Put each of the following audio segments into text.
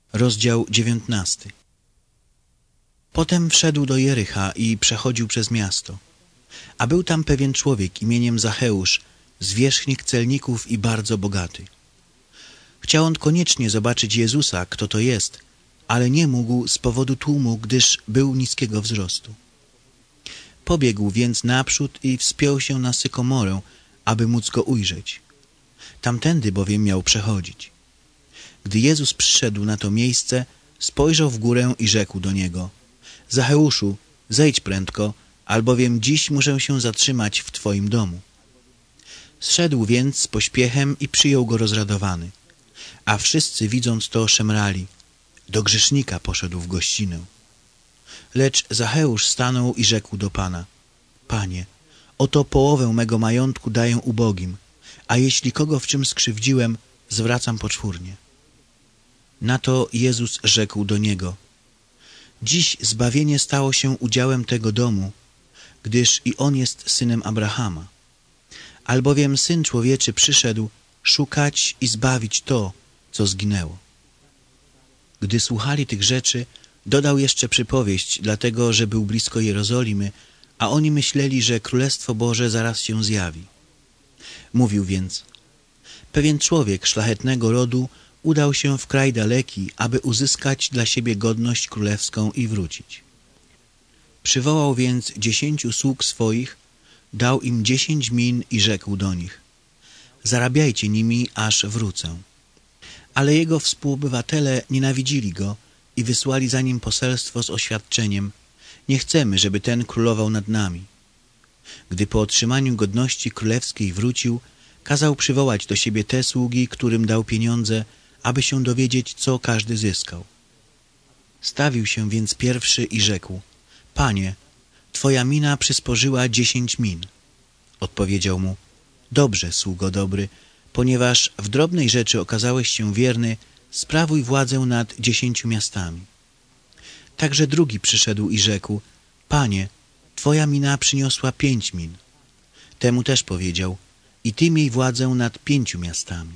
Rozdział 19. Potem wszedł do Jericha i przechodził przez miasto. A był tam pewien człowiek imieniem Zacheusz, zwierzchnik celników i bardzo bogaty. Chciał on koniecznie zobaczyć Jezusa, kto to jest, ale nie mógł z powodu tłumu, gdyż był niskiego wzrostu. Pobiegł więc naprzód i wspiął się na sykomorę, aby móc go ujrzeć. Tamtędy bowiem miał przechodzić. Gdy Jezus przyszedł na to miejsce, spojrzał w górę i rzekł do niego: Zacheuszu, zejdź prędko, albowiem dziś muszę się zatrzymać w Twoim domu. Zszedł więc z pośpiechem i przyjął go rozradowany. A wszyscy, widząc to, szemrali: do grzesznika poszedł w gościnę. Lecz Zacheusz stanął i rzekł do Pana: Panie, oto połowę mego majątku daję ubogim, a jeśli kogo w czym skrzywdziłem, zwracam poczwórnie. Na to Jezus rzekł do niego: Dziś zbawienie stało się udziałem tego domu, gdyż i on jest synem Abrahama. Albowiem Syn Człowieczy przyszedł szukać i zbawić to, co zginęło. Gdy słuchali tych rzeczy, dodał jeszcze przypowieść, dlatego że był blisko Jerozolimy, a oni myśleli, że Królestwo Boże zaraz się zjawi. Mówił więc: pewien człowiek szlachetnego rodu udał się w kraj daleki, aby uzyskać dla siebie godność królewską i wrócić. Przywołał więc 10 sług swoich, dał im 10 min i rzekł do nich: zarabiajcie nimi, aż wrócę. Ale jego współobywatele nienawidzili go i wysłali za nim poselstwo z oświadczeniem: nie chcemy, żeby ten królował nad nami. Gdy po otrzymaniu godności królewskiej wrócił, kazał przywołać do siebie te sługi, którym dał pieniądze, aby się dowiedzieć, co każdy zyskał. Stawił się więc pierwszy i rzekł: Panie, Twoja mina przysporzyła 10 min. Odpowiedział mu: dobrze, sługo dobry, ponieważ w drobnej rzeczy okazałeś się wierny, sprawuj władzę nad 10 miastami. Także drugi przyszedł i rzekł: Panie, Twoja mina przyniosła 5 min. Temu też powiedział: i Ty miej władzę nad 5 miastami.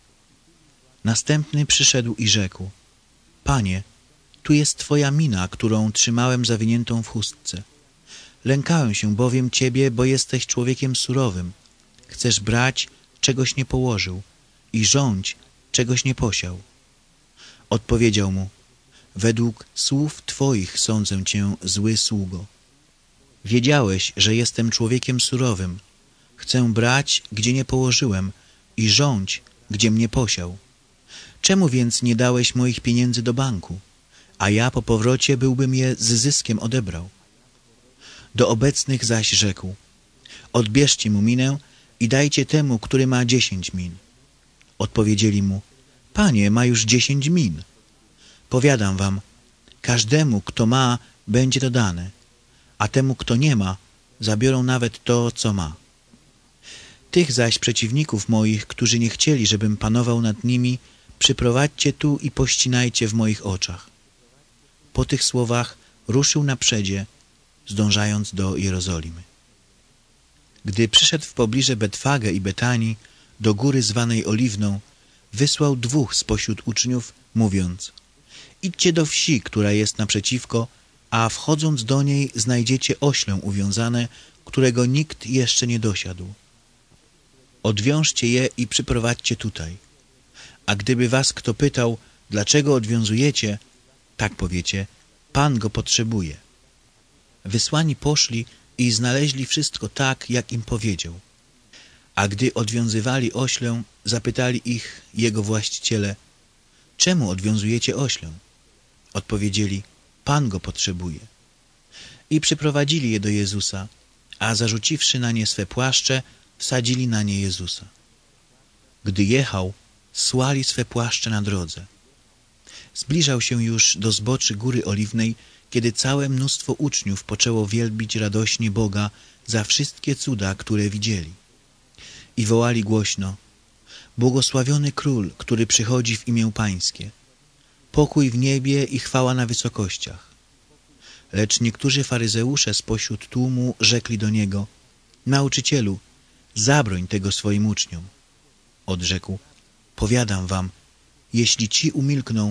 Następny przyszedł i rzekł: Panie, tu jest Twoja mina, którą trzymałem zawiniętą w chustce. Lękałem się bowiem Ciebie, bo jesteś człowiekiem surowym. Chcesz brać, czegoś nie położył, i rządź, czegoś nie posiał. Odpowiedział mu: według słów Twoich sądzę Cię, zły sługo. Wiedziałeś, że jestem człowiekiem surowym. Chcę brać, gdzie nie położyłem, i rządź, gdzie mnie posiał. Czemu więc nie dałeś moich pieniędzy do banku, a ja po powrocie byłbym je z zyskiem odebrał? Do obecnych zaś rzekł: odbierzcie mu minę i dajcie temu, który ma 10 min. Odpowiedzieli mu: Panie, ma już 10 min. Powiadam wam, każdemu, kto ma, będzie to dane, a temu, kto nie ma, zabiorą nawet to, co ma. Tych zaś przeciwników moich, którzy nie chcieli, żebym panował nad nimi, przyprowadźcie tu i pościnajcie w moich oczach. Po tych słowach ruszył naprzedzie, zdążając do Jerozolimy. Gdy przyszedł w pobliże Betfage i Betanii, do góry zwanej Oliwną, wysłał 2 spośród uczniów, mówiąc: idźcie do wsi, która jest naprzeciwko, a wchodząc do niej znajdziecie ośle uwiązane, którego nikt jeszcze nie dosiadł. Odwiążcie je i przyprowadźcie tutaj. A gdyby was kto pytał, dlaczego odwiązujecie, tak powiecie: Pan go potrzebuje. Wysłani poszli i znaleźli wszystko tak, jak im powiedział. A gdy odwiązywali oślę, zapytali ich jego właściciele: czemu odwiązujecie oślę? Odpowiedzieli: Pan go potrzebuje. I przyprowadzili je do Jezusa, a zarzuciwszy na nie swe płaszcze, wsadzili na nie Jezusa. Gdy jechał, słali swe płaszcze na drodze. Zbliżał się już do zboczy Góry Oliwnej, kiedy całe mnóstwo uczniów poczęło wielbić radośnie Boga za wszystkie cuda, które widzieli. I wołali głośno: błogosławiony Król, który przychodzi w imię Pańskie. Pokój w niebie i chwała na wysokościach. Lecz niektórzy faryzeusze spośród tłumu rzekli do Niego: Nauczycielu, zabroń tego swoim uczniom. Odrzekł: powiadam wam, jeśli ci umilkną,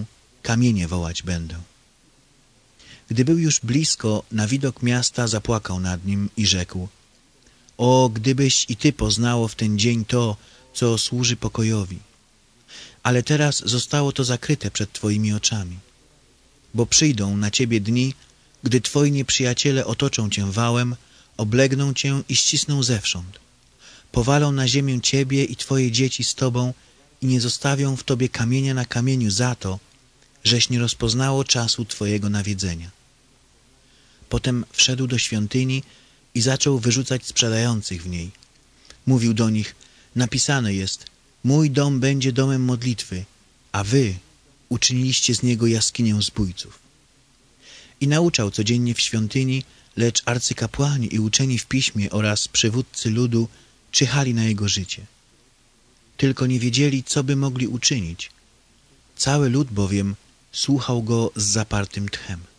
kamienie wołać będę. Gdy był już blisko, na widok miasta zapłakał nad nim i rzekł: O, gdybyś i ty poznało w ten dzień to, co służy pokojowi. Ale teraz zostało to zakryte przed twoimi oczami. Bo przyjdą na ciebie dni, gdy twoi nieprzyjaciele otoczą cię wałem, oblegną cię i ścisną zewsząd. Powalą na ziemię ciebie i twoje dzieci z tobą i nie zostawią w tobie kamienia na kamieniu za to, żeś nie rozpoznało czasu twojego nawiedzenia. Potem wszedł do świątyni i zaczął wyrzucać sprzedających w niej. Mówił do nich: napisane jest: mój dom będzie domem modlitwy, a wy uczyniliście z niego jaskinię zbójców. I nauczał codziennie w świątyni, lecz arcykapłani i uczeni w piśmie oraz przywódcy ludu czyhali na jego życie. Tylko nie wiedzieli, co by mogli uczynić. Cały lud bowiem słuchał go z zapartym tchem.